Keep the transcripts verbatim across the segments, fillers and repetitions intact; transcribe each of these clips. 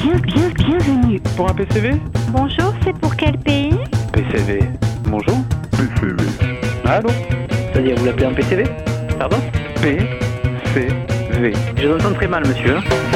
Bien, bien, bienvenue. Pour un P C V ? Bonjour, c'est pour quel pays ? P C V. Bonjour ? P C V. Allô ? C'est-à-dire, vous l'appelez un P C V ? Pardon ? P C V. Je vous entends très mal, monsieur.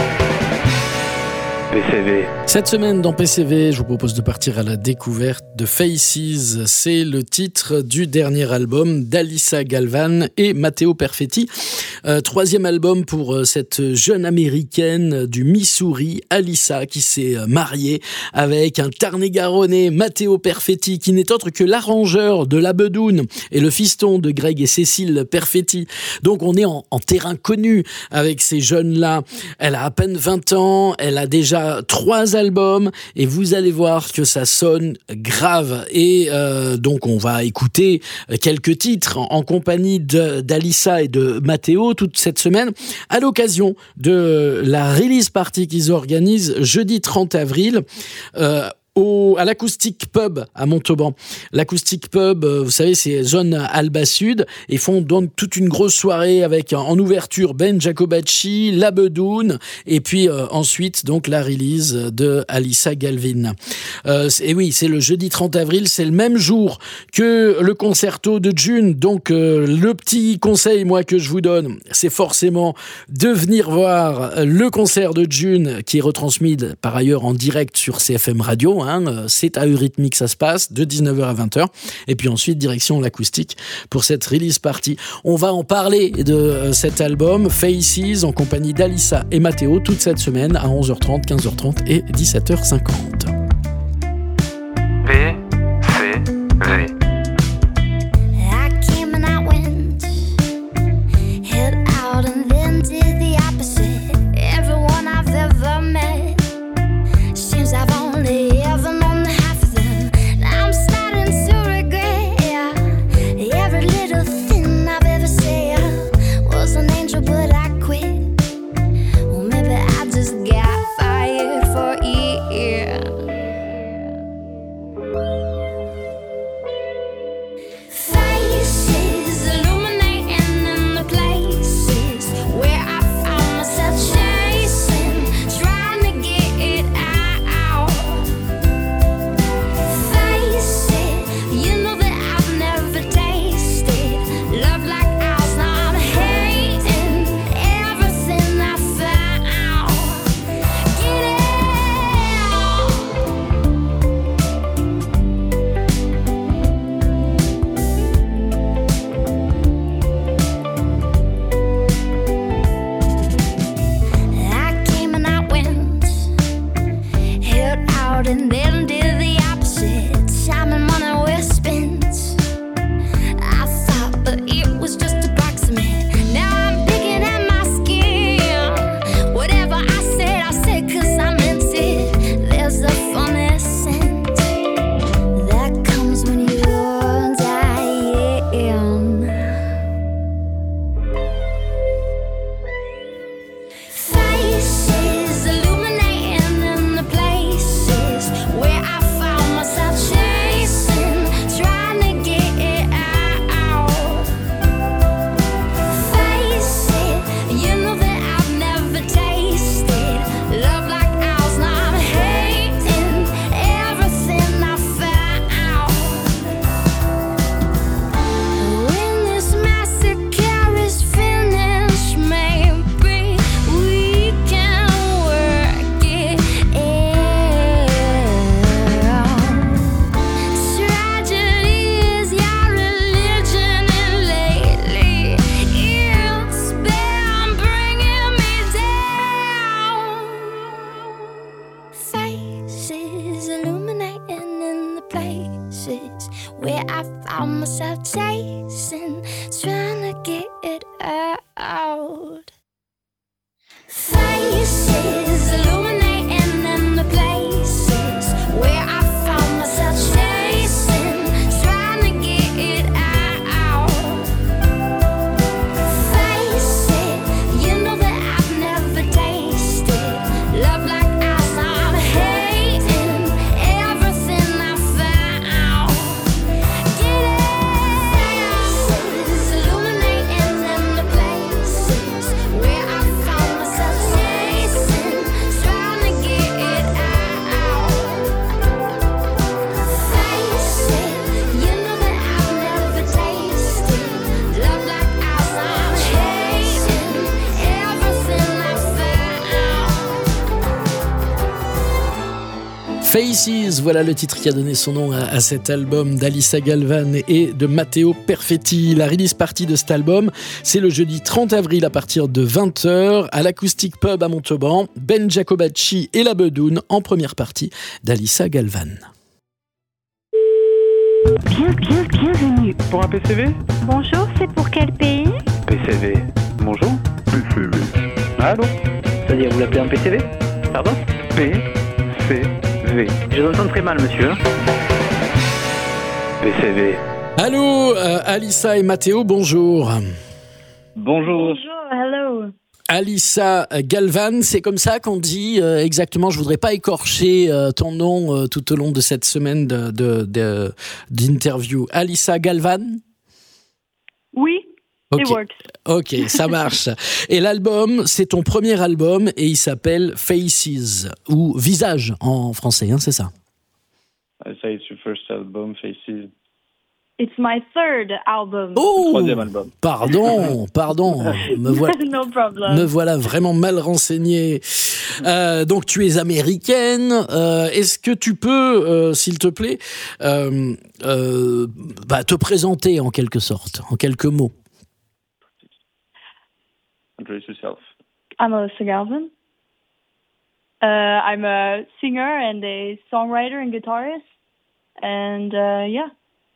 P C V. Cette semaine dans P C V, je vous propose de partir à la découverte de Faces. C'est le titre du dernier album d'Alyssa Galvan et Matteo Perfetti. Euh, troisième album pour euh, cette jeune américaine du Missouri, Alyssa, qui s'est euh, mariée avec un Tarn-et-Garonnais, Matteo Perfetti, qui n'est autre que l'arrangeur de La Bedoune et le fiston de Greg et Cécile Perfetti. Donc on est en, en terrain connu avec ces jeunes-là. Elle a à peine vingt ans, elle a déjà trois albums et vous allez voir que ça sonne grave. Et euh, donc on va écouter quelques titres en, en compagnie de, d'Alyssa et de Matteo toute cette semaine à l'occasion de la release party qu'ils organisent jeudi trente avril euh, Au, à l'Acoustic Pub à Montauban. L'Acoustic Pub, vous savez, c'est zone Alba Sud, et font donc toute une grosse soirée avec en ouverture Ben Jacobacci, La Bedoune, et puis euh, ensuite donc la release de Alyssa Galvan. Euh, et oui, c'est le jeudi trente avril, c'est le même jour que le concerto de June. Donc euh, le petit conseil, moi, que je vous donne, c'est forcément de venir voir le concert de June, qui est retransmis par ailleurs en direct sur C F M Radio. Hein, c'est à Eurythmique que ça se passe, de dix-neuf heures à vingt heures, et puis ensuite direction l'acoustique pour cette release party. On va en parler de cet album Faces en compagnie d'Alyssa et Matteo toute cette semaine à onze heures trente, quinze heures trente et dix-sept heures cinquante. P C V. Faces, voilà le titre qui a donné son nom à, à cet album d'Alissa Galvan et de Matteo Perfetti. La release party de cet album, c'est le jeudi trente avril à partir de vingt heures à l'Acoustic Pub à Montauban. Ben Jacobacci et la Bedoune en première partie d'Alissa Galvan. Bien, bien, bienvenue. Pour un P C V? Bonjour, c'est pour quel pays? P C V. Bonjour. P C V. Allô? C'est-à-dire, vous l'appelez un P C V? Pardon? P C V. Je vous entends très mal, monsieur. P C V. Allô, euh, Alissa et Matteo, bonjour. Bonjour. Bonjour, hello. Alissa Galvan, c'est comme ça qu'on dit euh, exactement. Je voudrais pas écorcher euh, ton nom euh, tout au long de cette semaine de, de, de, d'interview. Alissa Galvan? Oui, Ok. it works. Ok, ça marche. Et l'album, c'est ton premier album et il s'appelle Faces, ou Visage en français, hein, c'est ça? I say it's your first album, Faces. It's my third album. Oh, Troisième album. Pardon, pardon, me voilà, No problem. me voilà vraiment mal renseigné. Euh, donc tu es américaine. Euh, est-ce que tu peux, euh, s'il te plaît, euh, euh, bah, te présenter en quelque sorte, en quelques mots? Introduce yourself. I'm Alyssa Galvan. Uh, I'm a singer and a songwriter and guitarist. And uh, yeah.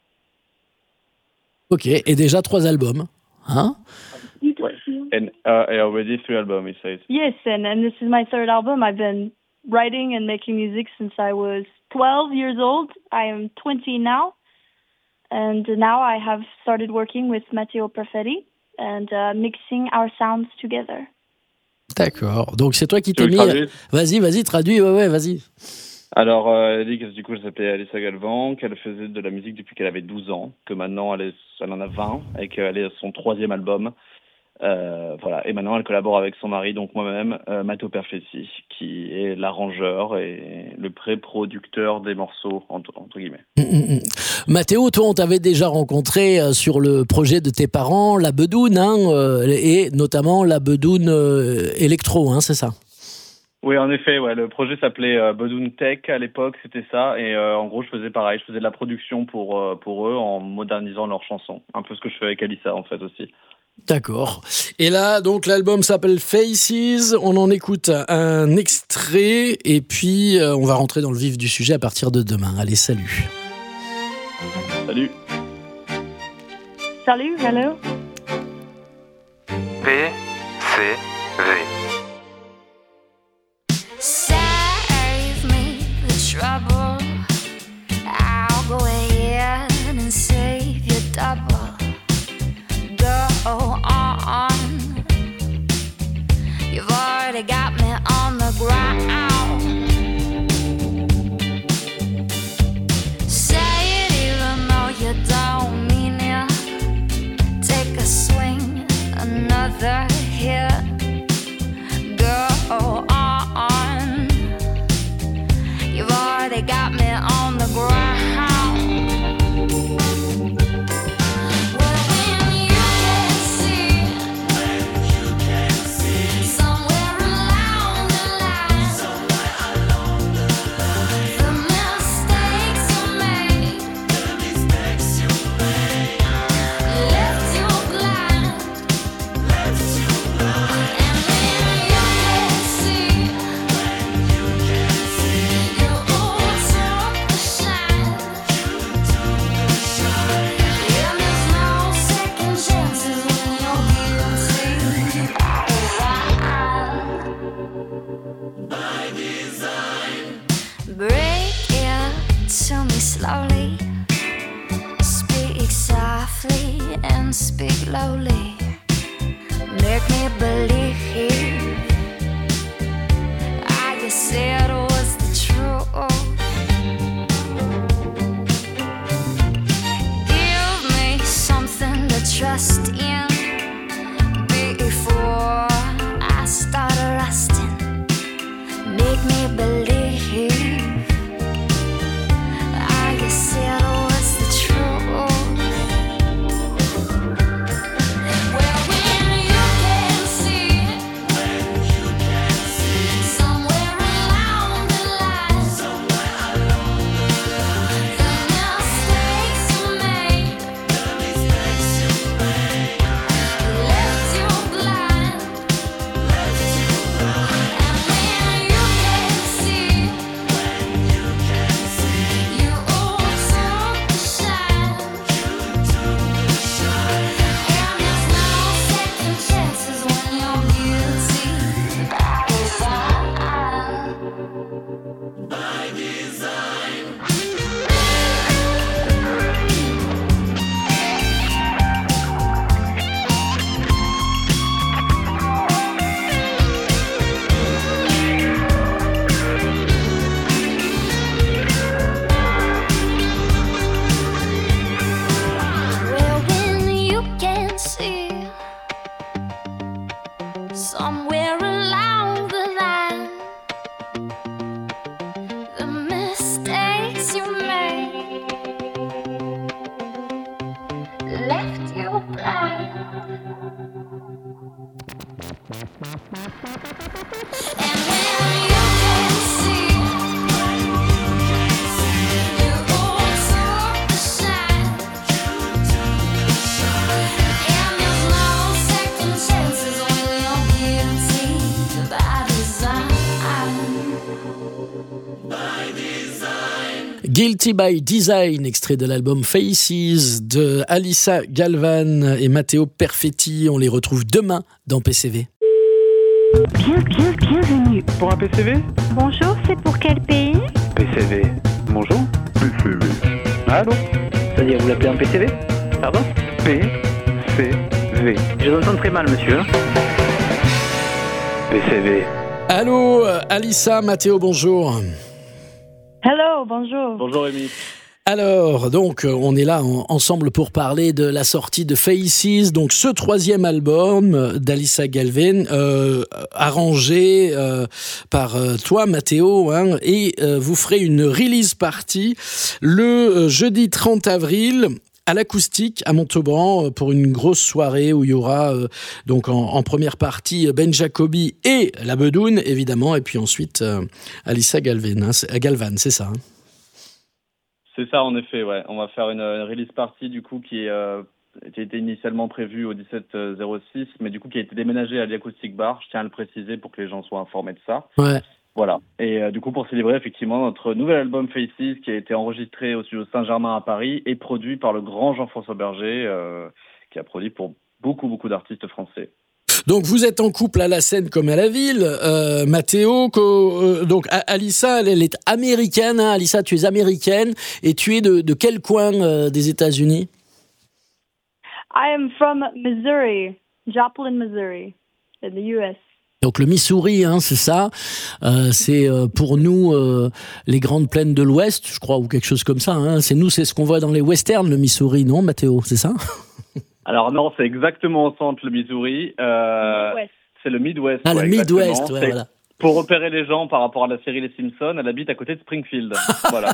Ok, et déjà trois albums, hein? Ouais. And uh, I already three albums, he says. Yes, and, and this is my third album. I've been writing and making music since I was twelve years old. I am twenty now. And now I have started working with Matteo Perfetti and uh, mixing our sounds together. D'accord. Donc c'est toi qui Tu t'es veux mis. traduire? Vas-y, vas-y, traduis. Ouais, ouais, vas-y. Alors, euh, elle dit que du coup, elle s'appelait Alissa Galvan, qu'elle faisait de la musique depuis qu'elle avait douze ans, que maintenant elle, est, elle en a vingt, et qu'elle est à son troisième album. Euh, voilà. Et maintenant, elle collabore avec son mari, donc moi-même, euh, Matteo Perfetti, qui est l'arrangeur et le pré-producteur des morceaux, entre, entre guillemets. Mmh, mmh. Mathéo, toi, on t'avait déjà rencontré euh, sur le projet de tes parents, la Bedoune, hein, euh, et notamment la Bedoune euh, électro, hein, c'est ça? Oui, en effet, ouais, le projet s'appelait euh, Bedoune Tech à l'époque, c'était ça, et euh, en gros, je faisais pareil, je faisais de la production pour, euh, pour eux en modernisant leurs chansons, un peu ce que je fais avec Alissa en fait aussi. D'accord. Et là, donc, l'album s'appelle Faces. On en écoute un extrait et puis euh, on va rentrer dans le vif du sujet à partir de demain. Allez, salut. Salut. Salut, hello. P C V. Save me the trouble. I'll go ahead and save you double. Go on. You've already got me on the ground. Say it even though you don't mean it. Take a swing, another hit. Go on. You've already got me on the ground. Break it to me slowly. Speak softly and speak lowly. Make me believe all you said was the truth. Give me something to trust in before I start rusting. Make me believe all you said was the truth. Well, when you can see, somewhere along the line, Guilty by Design, extrait de l'album Faces de Alyssa Galvan et Matteo Perfetti. On les retrouve demain dans P C V. Bien, bien, bienvenue. Pour un P C V ? Bonjour, c'est pour quel pays ? P C V. Bonjour. P C V. Allô ? C'est-à-dire, vous l'appelez en P C V ? Pardon ? P C V. Je vous entends très mal, monsieur. P C V. Allô, Alyssa, Matteo, bonjour. Hello, bonjour. Bonjour Rémi. Alors, donc, on est là en, ensemble pour parler de la sortie de Faces, donc ce troisième album d'Alyssa Galvan, euh, arrangé euh, par euh, toi, Matteo, hein, et euh, vous ferez une release party le euh, jeudi trente avril à l'Acoustique à Montauban pour une grosse soirée où il y aura euh, donc en, en première partie Ben Jacobi et la Bedoune, évidemment, et puis ensuite euh, Alyssa Galvan, hein, c'est, Galvan, c'est ça, hein. C'est ça, en effet, ouais. On va faire une, une release party, du coup, qui, est, euh, qui était initialement prévue au dix-sept zéro six, mais du coup, qui a été déménagée à l'Acoustic Bar. Je tiens à le préciser pour que les gens soient informés de ça. Ouais. Voilà. Et euh, du coup, pour célébrer, effectivement, notre nouvel album Faces, qui a été enregistré au studio Saint-Germain à Paris et produit par le grand Jean-François Berger, euh, qui a produit pour beaucoup, beaucoup d'artistes français. Donc vous êtes en couple à la scène comme à la ville, euh, Matteo. Euh, donc Alyssa, elle, elle est américaine. Hein. Alyssa, tu es américaine et tu es de, de quel coin euh, des États-Unis ? I am from Missouri, Joplin, Missouri, in the U S. Donc le Missouri, hein, c'est ça. Euh, c'est euh, pour nous euh, les grandes plaines de l'Ouest, je crois, ou quelque chose comme ça. Hein. C'est nous, c'est ce qu'on voit dans les westerns, le Missouri, non, Matteo, c'est ça ? Alors non, c'est exactement au centre, le Missouri. Euh, Midwest. C'est le Midwest. Ah, ouais, le Midwest, exactement. ouais, C'est- voilà. Pour repérer les gens par rapport à la série Les Simpsons, elle habite à côté de Springfield. Voilà.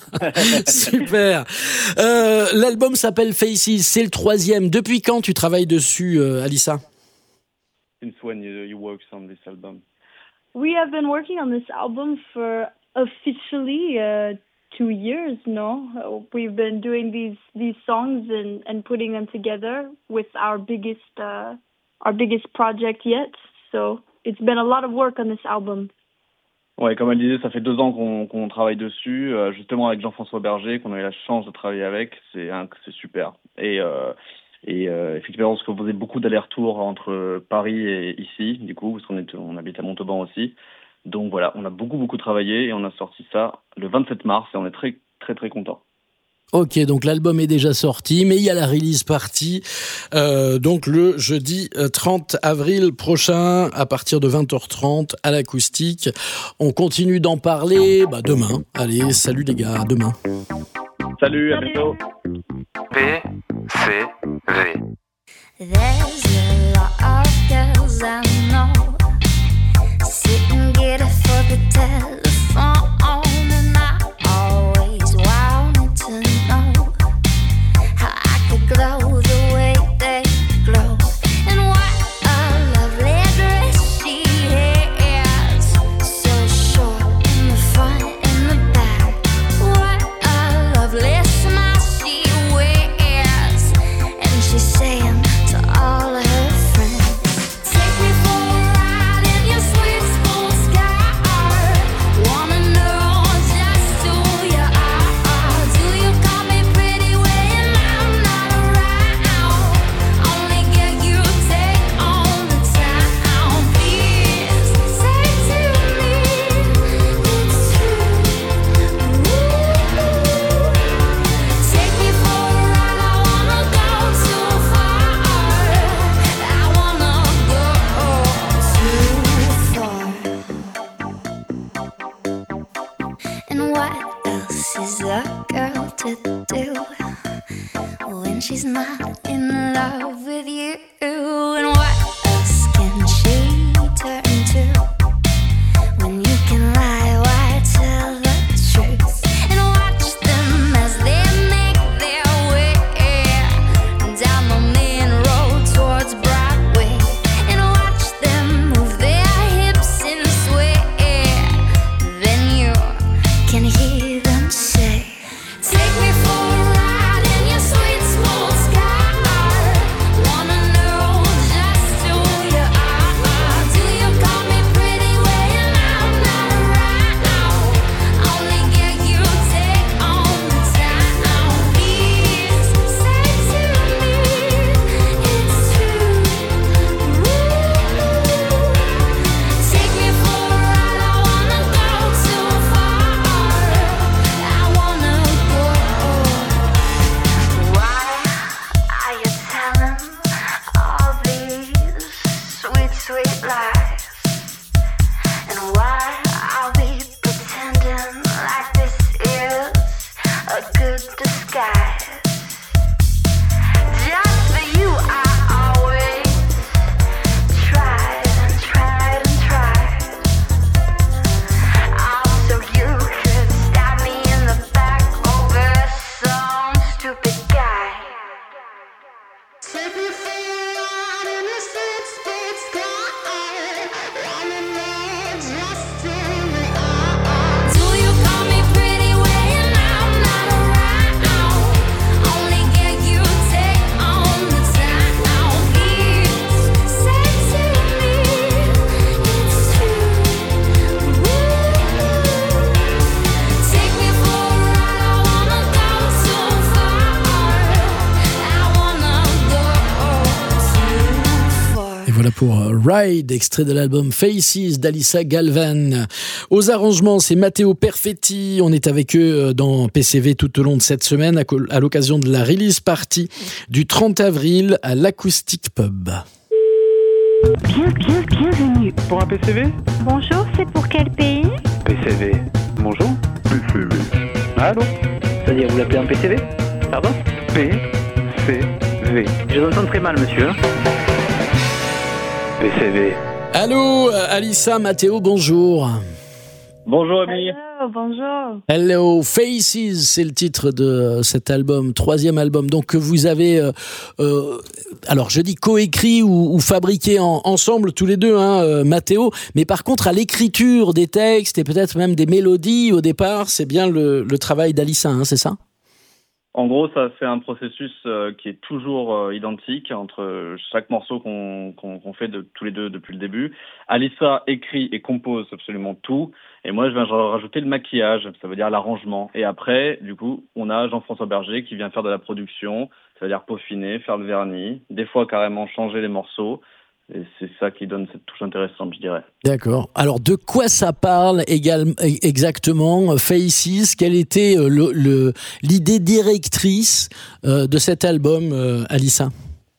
Super. Euh, l'album s'appelle Faces, c'est le troisième. Depuis quand tu travailles dessus, euh, Alyssa ? Since when you, you worked on this album? We have been working on this album for officially uh, two years, no? Uh, We've been doing these these songs and, and putting them together with our biggest uh, our biggest project yet. So it's been a lot of work on this album. Ouais, comme elle disait, ça fait deux ans qu'on qu'on travaille dessus, euh, justement avec Jean-François Berger, qu'on a eu la chance de travailler avec. C'est un, c'est super. Et euh, et euh, effectivement, parce qu'on faisait beaucoup d'allers-retours entre Paris et ici, du coup, parce qu'on est, on habite à Montauban aussi. Donc voilà, on a beaucoup beaucoup travaillé et on a sorti ça le vingt-sept mars et on est très très très contents. Ok, donc l'album est déjà sorti, mais il y a la release party, euh, donc le jeudi trente avril prochain, à partir de vingt heures trente, à l'Acoustique. On continue d'en parler bah, demain. Allez, salut les gars, à demain. Salut, à bientôt. P C V. There's a lot of girls I know sitting get it for the telephone, and I always wanted to know how I could glow the way they glow, and what a lovely dress she has, so short in the front and the back. What a lovely smile she wears, and she's saying to all of her friends, take me for a ride in your sweet sports car. Wanna know just who you are. Do you call me pretty when I'm not around? Only get you take on the town. Please say to me it's true. Take me for a ride. I wanna go too far. I wanna go too far. And what else is a girl to do when she's not in love with you? And what else can she turn to when you can lie? Why tell the truth and watch them as they make their way down the main road towards Broadway, and watch them move their hips and sway. Then you can hear them say, take me for a ride in your sweet sports car. pour Ride, extrait de l'album Faces d'Alissa Galvan. Aux arrangements, c'est Matteo Perfetti. On est avec eux dans P C V tout au long de cette semaine à l'occasion de la release party du trente avril à l'Acoustic Pub. Bien, bien, bienvenue. Pour un P C V? Bonjour, c'est pour quel pays? P C V. Bonjour. P C V. Allô? C'est-à-dire, vous l'appelez en P C V? Pardon? P C V. Je vous entends très mal, monsieur. P C V. Allô, Alissa, Matteo, bonjour. Bonjour Amy. Hello, bonjour. Hello, Faces, c'est le titre de cet album, troisième album. Donc que vous avez, euh, euh, alors je dis coécrit ou, ou fabriqué en, ensemble tous les deux, hein, euh, Matteo. Mais par contre, à l'écriture des textes et peut-être même des mélodies au départ, c'est bien le, le travail d'Alissa, hein, c'est ça? En gros, ça c'est un processus euh, qui est toujours euh, identique entre chaque morceau qu'on, qu'on, qu'on fait de tous les deux depuis le début. Alissa écrit et compose absolument tout, et moi je viens rajouter le maquillage, ça veut dire l'arrangement. Et après, du coup, on a Jean-François Berger qui vient faire de la production, ça veut dire peaufiner, faire le vernis, des fois carrément changer les morceaux. Et c'est ça qui donne cette touche intéressante, je dirais. D'accord. Alors, de quoi ça parle également, exactement, Faces? Quelle était le, le, l'idée directrice euh, de cet album, euh, Alissa?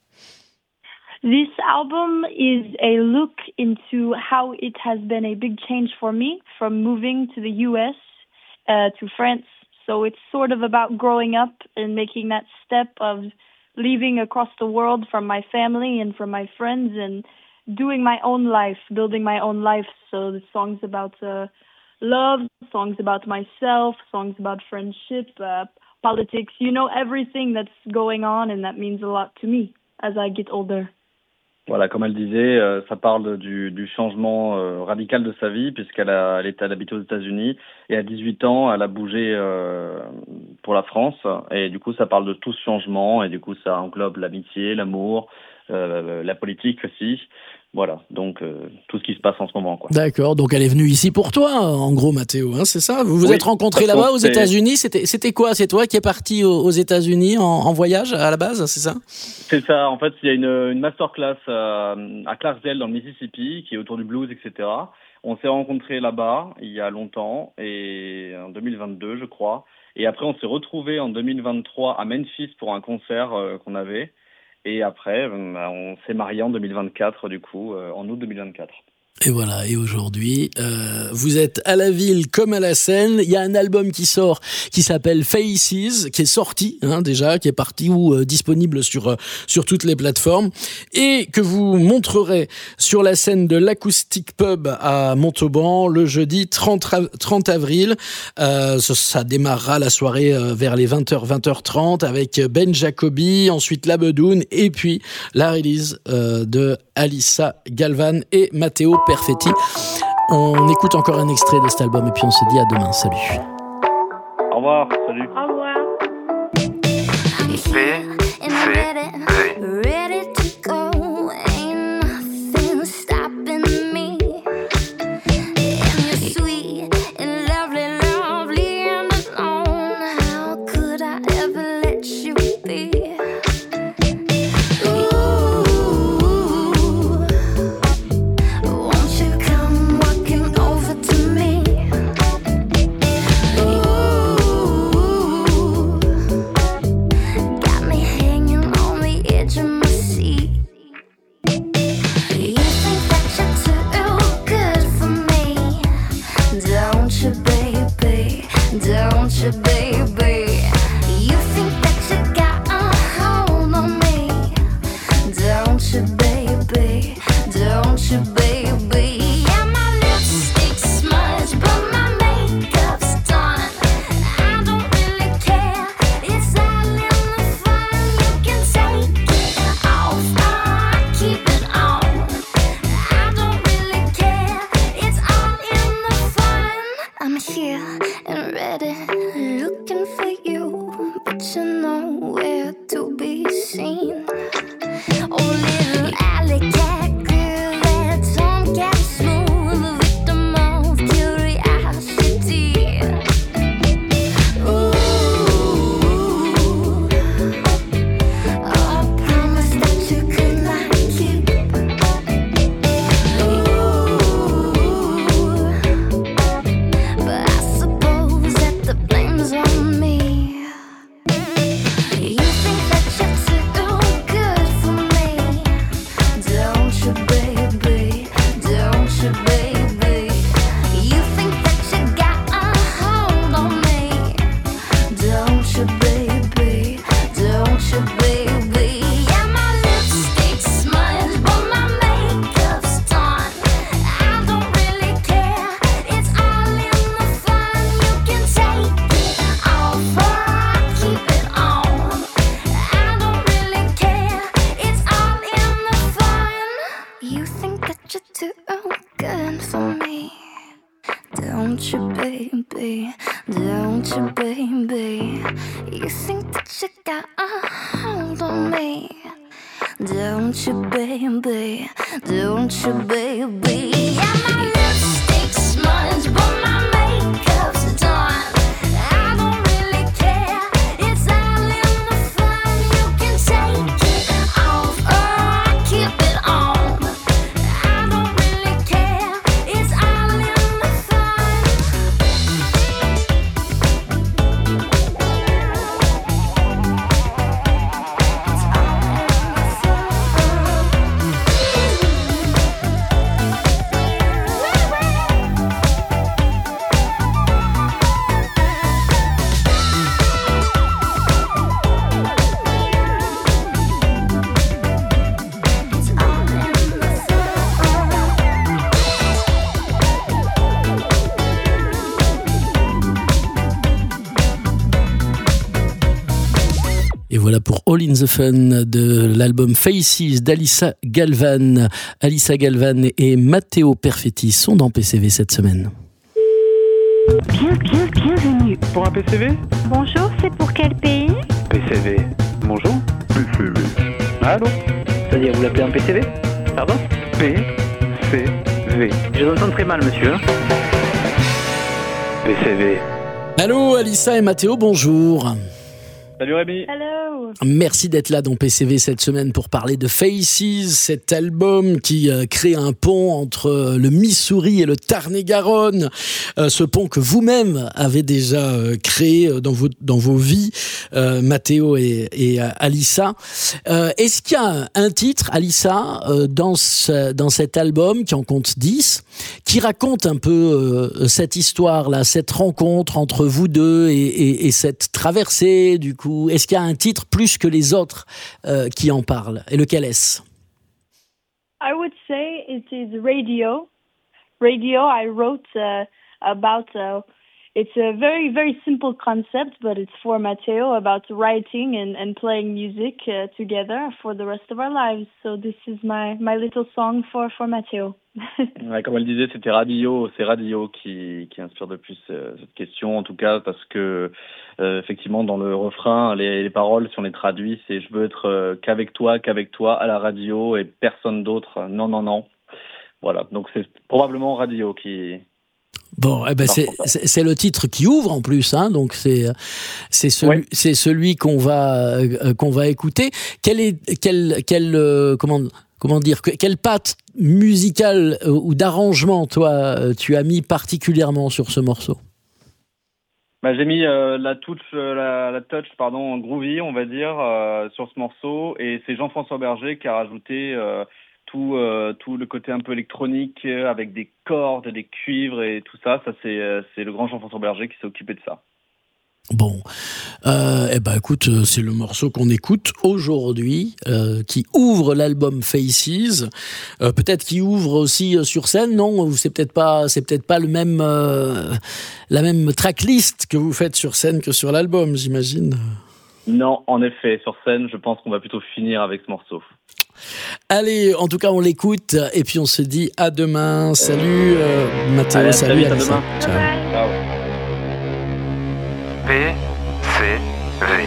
This album is a look into how it has been a big change for me from moving to the U S uh, to France. So it's sort of about growing up and making that step of leaving across the world from my family and from my friends and doing my own life, building my own life. So the songs about uh, love, songs about myself, songs about friendship, uh, politics, you know, everything that's going on, and that means a lot to me as I get older. Voilà, comme elle disait, euh, ça parle du, du changement euh, radical de sa vie, puisqu'elle a, elle était elle habite aux États-Unis, et à dix-huit ans, elle a bougé euh, pour la France, et du coup, ça parle de tout ce changement, et du coup, ça englobe l'amitié, l'amour, euh, la politique aussi. Voilà, donc euh, tout ce qui se passe en ce moment, quoi. D'accord, donc elle est venue ici pour toi, en gros, Matteo, hein, c'est ça? Vous vous oui, êtes rencontrés là-bas aux c'est... États-Unis. C'était, c'était quoi? C'est toi qui es parti aux, aux États-Unis en, en voyage à la base, c'est ça? C'est ça. En fait, il y a une, une masterclass à, à Clarksdale dans le Mississippi qui est autour du blues, et cetera. On s'est rencontrés là-bas il y a longtemps, et en deux mille vingt-deux, je crois. Et après, on s'est retrouvés en deux mille vingt-trois à Memphis pour un concert euh, qu'on avait. Et après, on s'est mariés en deux mille vingt-quatre, du coup, en août deux mille vingt-quatre. Et voilà, et aujourd'hui, euh, vous êtes à la ville comme à la scène. Il y a un album qui sort, qui s'appelle Faces, qui est sorti hein, déjà, qui est parti ou euh, disponible sur euh, sur toutes les plateformes, et que vous montrerez sur la scène de l'Acoustic Pub à Montauban le jeudi trente avril. Euh, ça, ça démarrera la soirée euh, vers les vingt heures, vingt heures trente avec Ben Jacobi, ensuite La Bedoune, et puis la release euh, de Alissa Galvan et Matteo Perfetti. On écoute encore un extrait de cet album et puis on se dit à demain. Salut. Au revoir. Salut. Au revoir. P C V. Ready to go, ain't nothing stopping me. And you're sweet and lovely, lovely and alone. How could I ever let you be? Don't you, baby? You think that you got a hold on me? Don't you, baby? Don't you, baby? Yeah, my lipstick's smudged, but my makeup's done. I don't really care. It's all in the fun. You can take it off, or I keep it on. I don't really care. It's all in the fun. I'm here and ready, looking for you, but you're nowhere to be seen. Oh, little alley cat girl, that tomcat smooth, a victim of curiosity. Ooh, a promise that you could not keep. you, baby? Don't you, baby? You think that you got a hold on me? Don't you, baby? Don't you, baby? Yeah, my lipstick's smudged, but my makeup's done. I don't really care. It's all in the fun. You can take it off or keep it on. I don't really care. It's all in the fun. It's all in the Et voilà pour All in the Fun de l'album Faces d'Alyssa Galvan. Alyssa Galvan et Matteo Perfetti sont dans P C V cette semaine. Bien, bien, bienvenue. Pour un P C V? Bonjour, c'est pour quel pays? P C V. Bonjour. P C V. Allô? C'est-à-dire, vous l'appelez en P C V? Pardon? P C V. Je vous entends très mal, monsieur. P C V. Allô Alyssa et Matteo, bonjour. Salut Rémi. Hello. Merci d'être là dans P C V cette semaine pour parler de Faces, cet album qui euh, crée un pont entre euh, le Missouri et le Tarn-et-Garonne, euh, ce pont que vous-même avez déjà euh, créé euh, dans vos dans vos vies, euh, Matteo et, et euh, Alyssa. Euh, est-ce qu'il y a un, un titre, Alyssa, euh, dans ce, dans cet album qui en compte dix, qui raconte un peu euh, cette histoire-là, cette rencontre entre vous deux et, et, et cette traversée du coup? Est-ce qu'il y a un titre plus que les autres euh, qui en parlent? Et lequel est-ce? I would say it is Radio. Radio, I wrote uh, about, uh, it's a very, very simple concept, but it's for Matteo, about writing and, and playing music uh, together for the rest of our lives. So this is my, my little song for, for Matteo. Ouais, comme elle disait, c'était Radio, c'est Radio qui, qui inspire de plus euh, cette question, en tout cas parce que euh, effectivement dans le refrain, les, les paroles, si on les traduit, c'est je veux être euh, qu'avec toi, qu'avec toi à la radio et personne d'autre. Non, non, non. Voilà, donc c'est probablement Radio qui. Bon, eh ben c'est, c'est, c'est le titre qui ouvre en plus, hein, donc c'est c'est celui, ouais. c'est celui qu'on va euh, qu'on va écouter. Quelle est quelle quelle euh, comment comment dire quelle patte musicale euh, ou d'arrangement toi euh, tu as mis particulièrement sur ce morceau? Bah, j'ai mis euh, la touch euh, la, la touch pardon groovy on va dire euh, sur ce morceau, et c'est Jean-François Berger qui a rajouté euh, tout euh, tout le côté un peu électronique euh, avec des cordes, des cuivres et tout ça. Ça c'est euh, c'est le grand Jean-François Berger qui s'est occupé de ça. Bon, euh, eh ben écoute, c'est le morceau qu'on écoute aujourd'hui, euh, qui ouvre l'album Faces. Euh, peut-être qu'il ouvre aussi sur scène, non? Ou c'est peut-être pas, c'est peut-être pas le même, euh, la même tracklist que vous faites sur scène que sur l'album, j'imagine. Non, en effet, sur scène, je pense qu'on va plutôt finir avec ce morceau. Allez, en tout cas, on l'écoute et puis on se dit à demain. Salut, euh, Matteo. Allez, salut, à Alyssa. demain. Ciao. Ciao. P C V.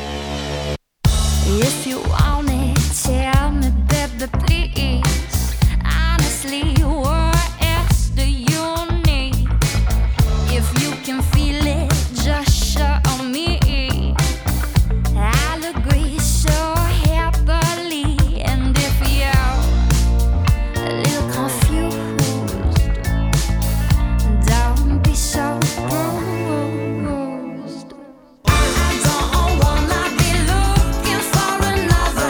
If you want it, tell me, baby, please. Honestly, what else do you need? If you can feel it, just show me. I'll agree so happily. And if you're a little confused, don't be so bruised. I don't wanna be looking for another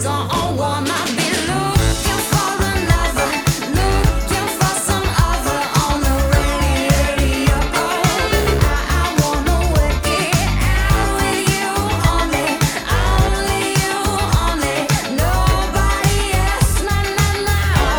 don't wanna be looking for another, looking for some other on the radio. I, I wanna work it out with you only, only you only, nobody else, no, no, no.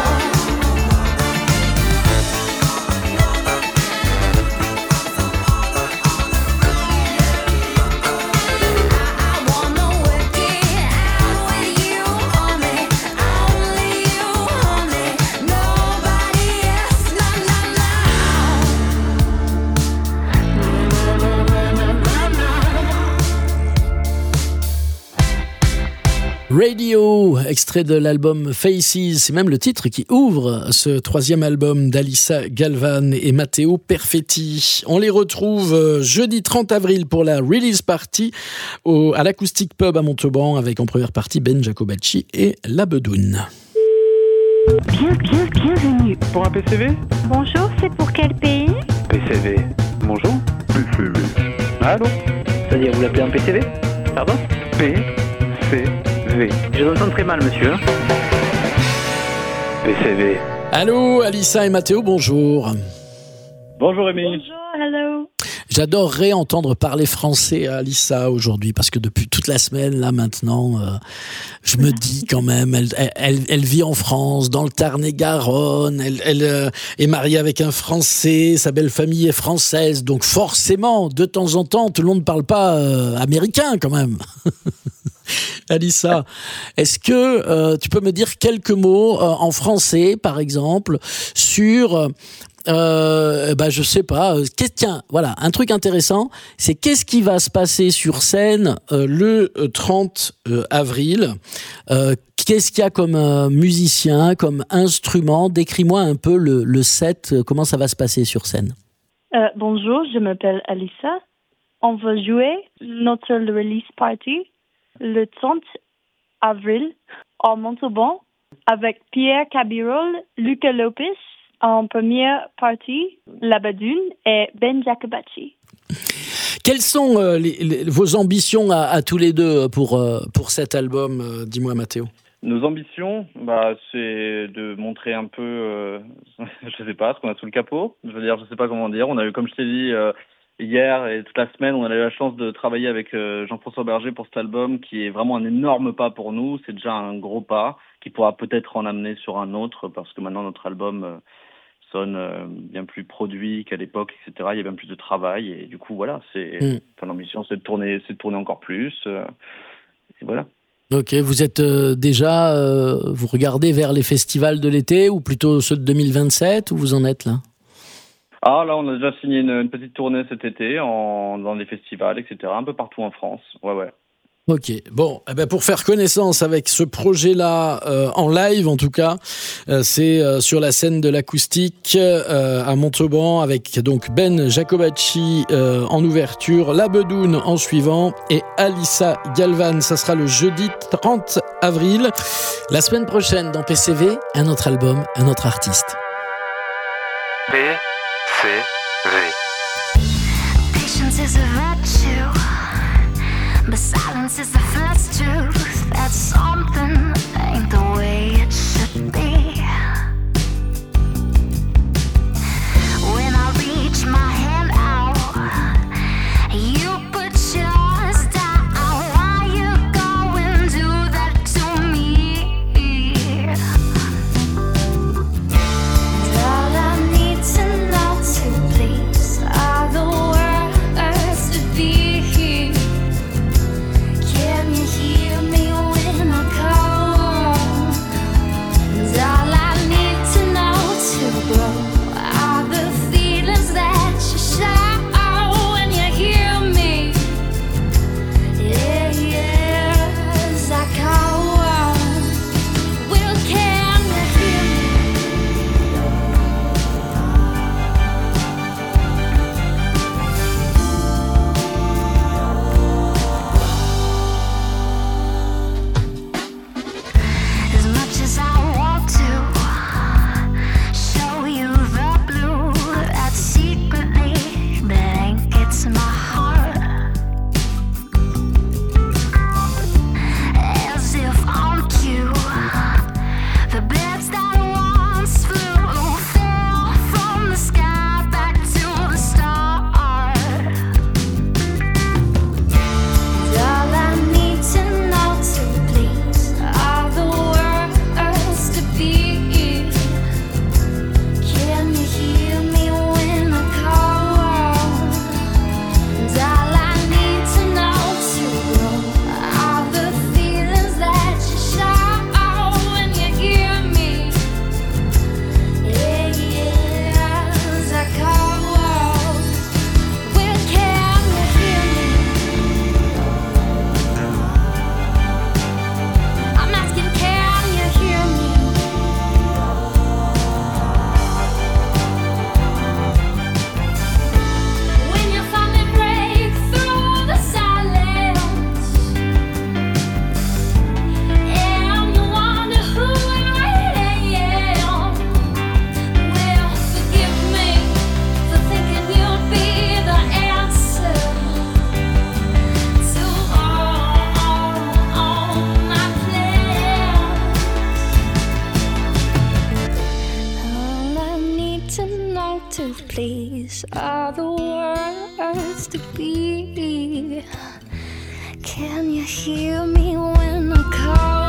Radio, extrait de l'album Faces, c'est même le titre qui ouvre ce troisième album d'Alissa Galvan et Matteo Perfetti. On les retrouve jeudi trente avril pour la release party au, à l'Acoustic Pub à Montauban avec en première partie Ben Jacobacci et La Bedoune. Bien, bien, bienvenue. Pour un P C V? Bonjour, c'est pour quel pays? P C V. Bonjour. P C V. Allô? C'est-à-dire, vous l'appelez un P C V? Pardon? P C V. Je vous entends très mal, monsieur. P C V. Allô, Alissa et Matteo, bonjour. Bonjour Rémi. Bonjour, hello. J'adorerais entendre parler français à Alissa aujourd'hui parce que depuis toute la semaine, là maintenant, euh, je me dis quand même, elle, elle, elle vit en France, dans le Tarn-et-Garonne, elle, elle euh, est mariée avec un Français, sa belle famille est française, donc forcément, de temps en temps, tout le monde ne parle pas euh, américain quand même. Alissa, est-ce que euh, tu peux me dire quelques mots euh, en français, par exemple, sur... Euh, bah je sais pas. Euh, tiens, voilà, un truc intéressant, c'est qu'est-ce qui va se passer sur scène euh, le trente avril. Euh, qu'est-ce qu'il y a comme euh, musicien, comme instrument? Décris-moi un peu le, le set. Euh, comment ça va se passer sur scène? Euh, bonjour, je m'appelle Alissa. On va jouer notre release party le trente avril à Montauban avec Pierre Cabirol, Luca Lopez. En première partie, La Bedoune et Ben Jacobacci. Quelles sont euh, les, les, vos ambitions à, à tous les deux pour, euh, pour cet album? euh, Dis-moi, Matteo. Nos ambitions, bah, c'est de montrer un peu, euh, je sais pas, ce qu'on a sous le capot. Je veux dire, je sais pas comment dire. On a eu, comme je t'ai dit euh, hier et toute la semaine, on a eu la chance de travailler avec euh, Jean-François Berger pour cet album, qui est vraiment un énorme pas pour nous. C'est déjà un gros pas qui pourra peut-être en amener sur un autre, parce que maintenant notre album euh, sonne euh, bien plus produit qu'à l'époque, et cetera. Il y a bien plus de travail et du coup, voilà, c'est, mm. enfin, l'ambition, c'est de tourner, c'est de tourner encore plus. Euh, et voilà. Ok, vous êtes euh, déjà, euh, vous regardez vers les festivals de l'été ou plutôt ceux de deux mille vingt-sept, où vous en êtes là? Ah, là, on a déjà signé une, une petite tournée cet été en, dans les festivals, et cetera, un peu partout en France. Ouais, ouais. Ok, bon, eh ben pour faire connaissance avec ce projet-là, euh, en live en tout cas, euh, c'est euh, sur la scène de l'Acoustique euh, à Montauban avec donc Ben Jacobacci euh, en ouverture, La Bedoune en suivant et Alissa Galvan. Ça sera le jeudi trente avril. La semaine prochaine dans P C V, un autre album, un autre artiste. P C V. Patience is a virtue, but silence is the first truth. That something ain't the way it should be. When I reach my hand out, you put yours down. Why you go and do that to me? And all I need to know to please are the words to be. These are the words to be. Can you hear me when I call?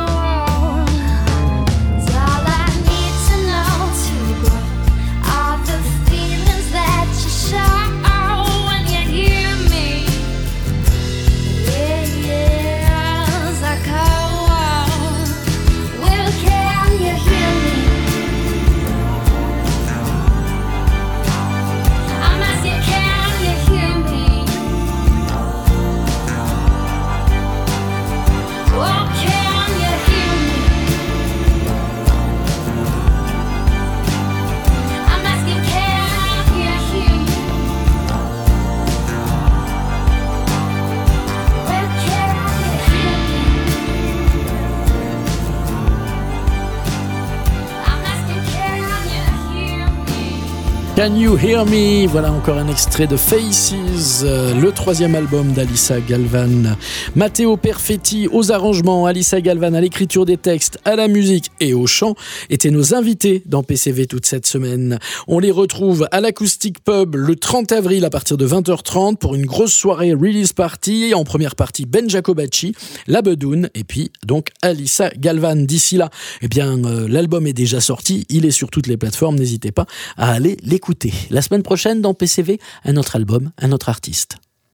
It's all I need to know to grow. All the feelings that you show when you hear me. Yeah, yeah, as I call. Well, can you hear me? I'm asking, can you hear me? Oh, can you hear me? I'm asking, can you hear me? Well, can you hear me? I'm asking, can you hear me? Can You Hear Me? Voilà encore un extrait de Faces, euh, le troisième album d'Alyssa Galvan. Matteo Perfetti aux arrangements, Alyssa Galvan à l'écriture des textes, à la musique et au chant étaient nos invités dans P C V toute cette semaine. On les retrouve à l'Acoustic Pub le trente avril à partir de vingt heures trente pour une grosse soirée release party. En première partie, Ben Jacobacci, La Bedoune et puis donc Alyssa Galvan. D'ici là, eh bien, euh, l'album est déjà sorti, il est sur toutes les plateformes, n'hésitez pas à aller l'écouter. La semaine prochaine dans P C V, un autre album, un autre artiste.